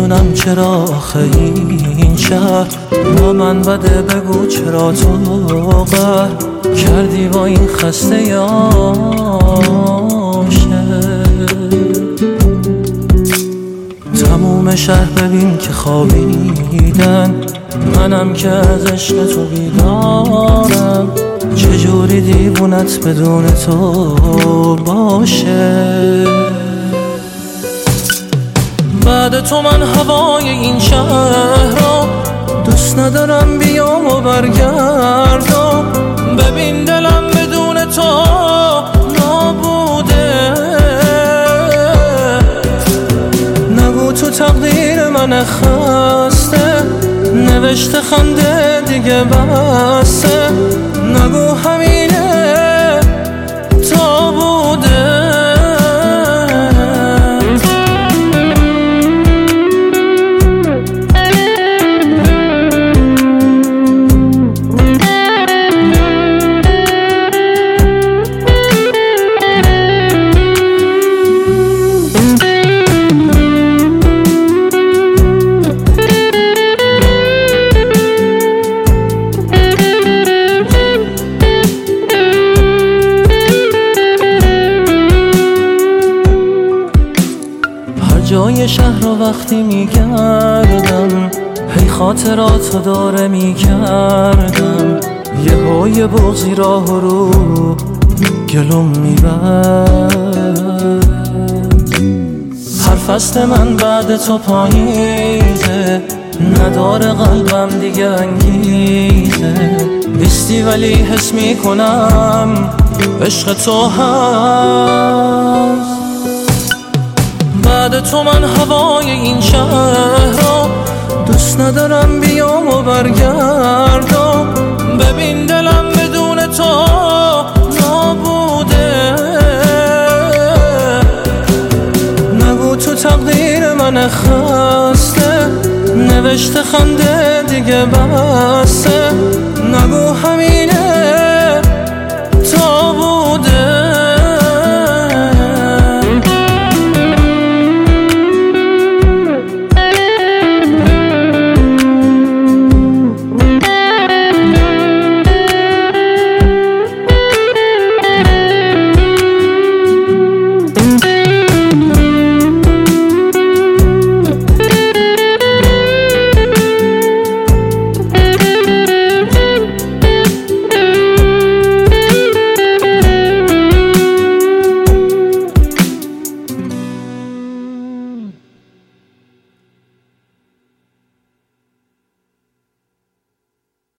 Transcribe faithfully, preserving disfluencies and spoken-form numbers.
نمیدونم چرا آخه این شهر با من بده، بگو چرا تو قهر کردی با این خسته عاشق. تموم شهر ببین که خوابیدن، منم که از عشق تو بیدارم. چجوری دیوونت بدون تو باشه؟ بعد تو من هوای این شهر رو دوست ندارم، بیام و برگردم. ببین دلم بدون تو نابوده. نگو تو تقدیر من خسته، نوشته خنده دیگه بسته. نگو همینه تا بوده. جای شهر رو وقتی میگردم، هی خاطراتو داره میکردم. یه های بغضی راه رو گلوم میبرد. هر فصل من بعد تو پاییزه، نداره قلبم دیگه انگیزه. بیستی ولی حس میکنم عشق تو هست. بعد تو من هوای این شهر رو دوست ندارم، بیام و برگردم. ببین دلم بدون تو نابوده. نگو تو تقدیر من خسته، نوشته خنده دیگه بسته. نگو همینه